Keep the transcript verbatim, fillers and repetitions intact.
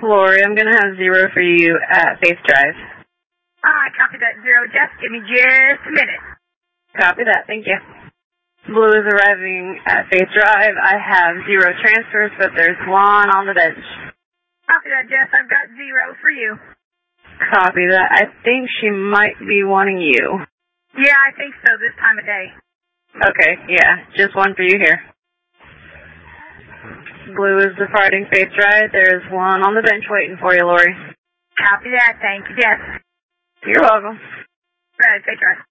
Lori, I'm going to have zero for you at Faith Drive. I copy that, zero. Just give me just a minute. Copy that, thank you. Blue is arriving at Faith Drive. I have zero transfers, but there's one on the bench. Copy that, Jess. I've got zero for you. Copy that. I think she might be wanting you. Yeah, I think so this time of day. Okay, yeah, just one for you here. Blue is departing Faith Drive. There's one on the bench waiting for you, Lori. Copy that. Thank you, Jess. You're welcome. Right, Faith Drive.